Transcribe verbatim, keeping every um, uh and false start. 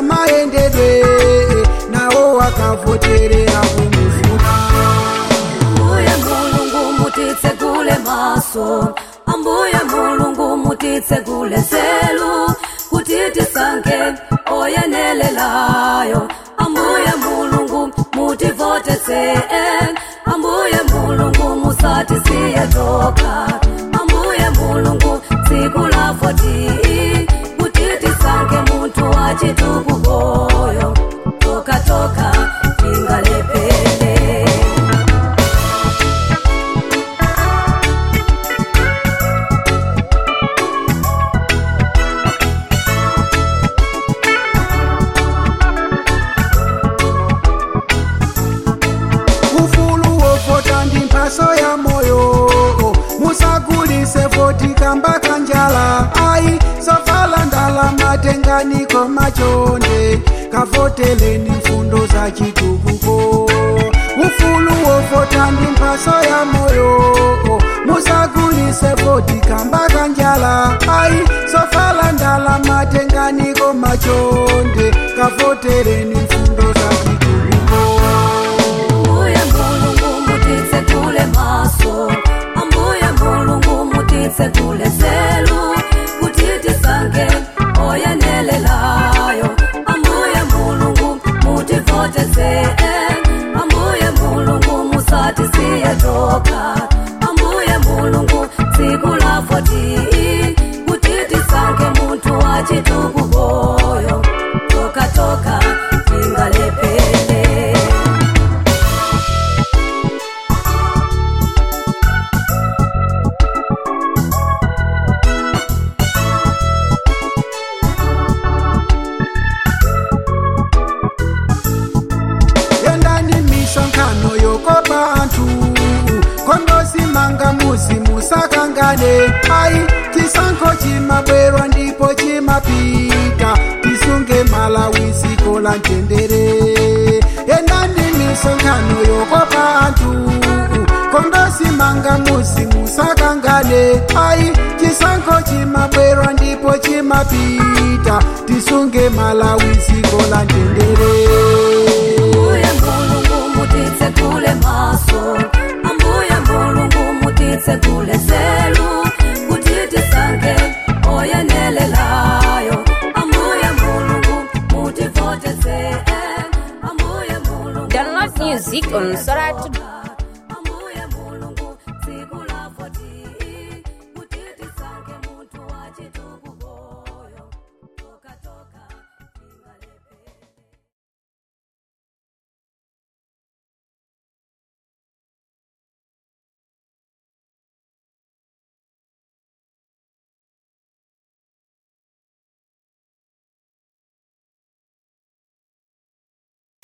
maendedwe nawo wakavoterera kumufuna. Ambuye Mulungu mutitsegule maso, Ambuye Mulungu mutitsegule nzeru, kuti tisankhe oyenelelayo. Ambuye Mulungu mutivotetse, Ambuye Mulungu musatisiye toka. Ambuye Mulungu tsiku la voti, kuti tisankhe muntu wachitukukoyo. Toka toka tingalepele. Mpaso ya moyo musagulise voti kamba kanjala. Ai sofala ndala matenganiko machonde, kavoteleni mfundo za chitukuko. Ufulu wovota ndi mpaso ya moyo musagulise voti kamba kanjala. Ai sofala ndala matenganiko machonde, kavoteleni mfundo za chitukuko. Mutitsegule maso, Ambuye Mulungu mutitsegule nzeru, kuti tisankhe oyenelelayo. Ambuye Mulungu mutivotetse, Ambuye Mulungu musatisiye toka. Ambuye Mulungu tsiku la voti, kuti tisankhe muntu wachitukukoyo. Toka toka tingalepele. Misonkhano yokopa anthu kondosi manga muzi musakangane. Ai chisankho chimabwerwa ndipo chimapita, tisunge Malawi dziko la mtendere. Endani misonkhano yokopa anthu kondosi manga muzi musakangane. Ai chisankho chimabwerwa ndipo chimapita, tisunge Malawi dziko la mtendere. Mutitsegule maso, Ambuye Mulungu mutitsegule nzeru, kuti tisankhe oyenelelayo. Ambuye Mulungu mutivotetse, Ambuye Mulungu. Download music on Sorat.